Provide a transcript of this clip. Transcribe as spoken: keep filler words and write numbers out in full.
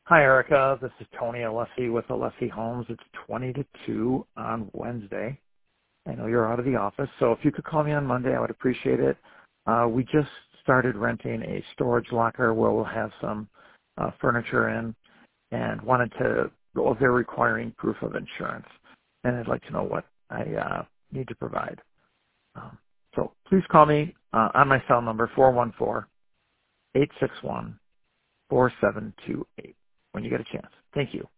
Hi, Erica. This is Tony Alessi with Alessi Homes. It's twenty to two on Wednesday. I know you're out of the office, so if you could call me on Monday, I would appreciate it. Uh, we just started renting a storage locker where we'll have some uh, furniture in and wanted to, well, they're requiring proof of insurance, and I'd like to know what I uh, need to provide. Um, so please call me uh, on my cell number, four one four, eight six one, four seven two eight, when you get a chance. Thank you.